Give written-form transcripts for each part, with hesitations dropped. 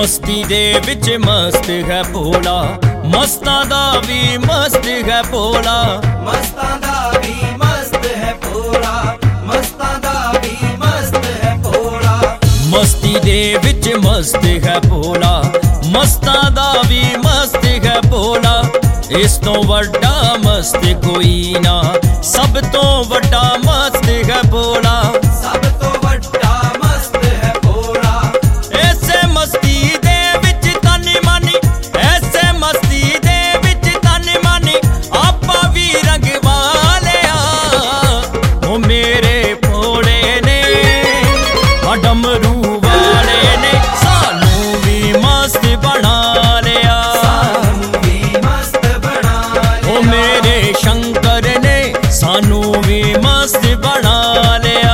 मस्ती दे विच मस्त है भोला, मस्तां दा भी मस्त है भोला, मस्तां दा भी मस्त है भोला, मस्तां दा भी मस्त है भोला। मस्ती दे विच मस्त है भोला, मस्तां दा भी मस्त है भोला। इस तो वड्डा मस्त कोई ना, सब तो वड्डा मस्त है भोला, सब तो वड्डा मस्त है भोला। ऐसे मस्ती दे विच तन मानी, ऐसे मस्ती दे विच तन मानी, आपा भी रंग वालिया। ओ मेरे भोले ने डमरू वाले ने सानू भी मस्त बना लिया, सानू भी मस्त बना लिया। ओ मेरे शंकर ने सानू भी मस्त बना लिया।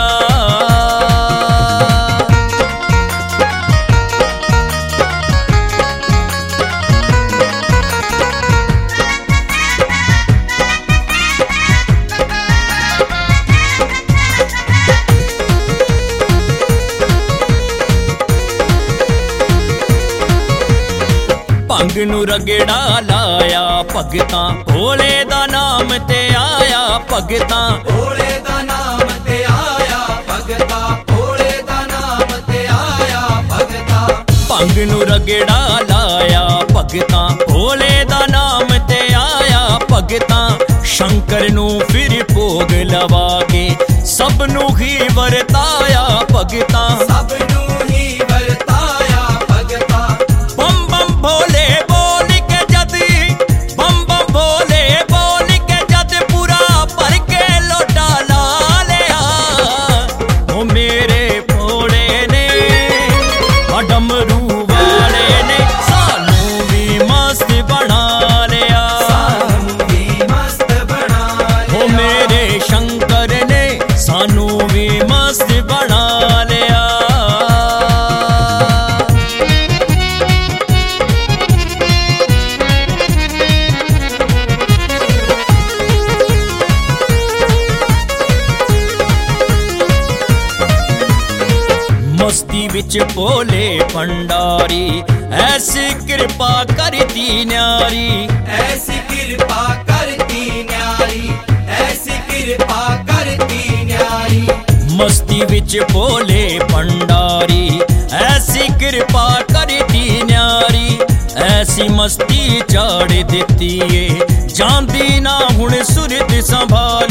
भंग नू रगड़ा लाया भगतां, भोले दा नाम ते आया भगतां, भोले दा नाम ते आया भगता, भोले दा नाम ते आया भगता। भंग नू रगड़ा लाया भगतां, भोले दा नाम ते आया भगतां। शंकर नू फिर भोग लवा के सब नू ही वरताया भगतां, सब नू ही वरताया भगता। बम बम भोले बोल के जद, बम बम भोले बोल के जद पूरा भर के लोटा ला लिया। ओ मेरे भोले ने डमरू वाले ने सानू भी मस्त बना लिया, सानू भी मस्त बना लिया। ओ मेरे शंकर ने सानू भी मस्त बना लिया। मस्ती विच भोले भंडारी, ऐसी कृपा करती न्यारी, ऐसी कृपा करती न्यारी, ऐसी कृपा करती न्यारी। मस्ती विच भोले भंडारी, ऐसी कृपा करती न्यारी। ऐसी मस्ती चाड़ दित्ती है, जांदी ना हुण सुरत संभाल